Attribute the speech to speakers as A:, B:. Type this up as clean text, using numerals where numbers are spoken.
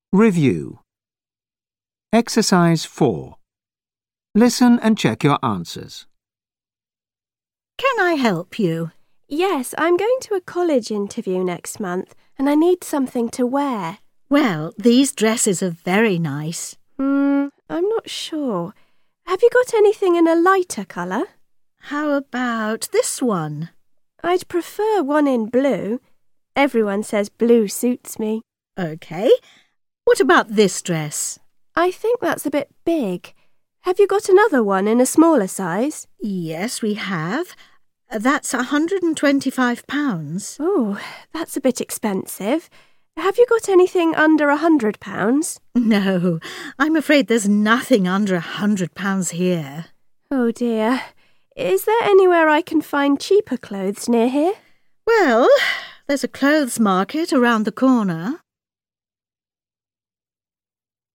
A: Review. Exercise 4. Listen and check your answers.
B: Can I help you?
C: Yes, I'm going to a college interview next month and I need something to wear.
B: Well, these dresses are very nice.
C: I'm not sure. Have you got anything in a lighter colour?
B: How about this one?
C: I'd prefer one in blue. Everyone says blue suits me.
B: OK. What about this dress?
C: I think that's a bit big. Have you got another one in a smaller size?
B: Yes, we have. That's £125.
C: Oh, that's a bit expensive. Have you got anything under £100?
B: No, I'm afraid there's nothing under £100 here.
C: Oh dear. Is there anywhere I can find cheaper clothes near here?
B: Well, there's a clothes market around the corner.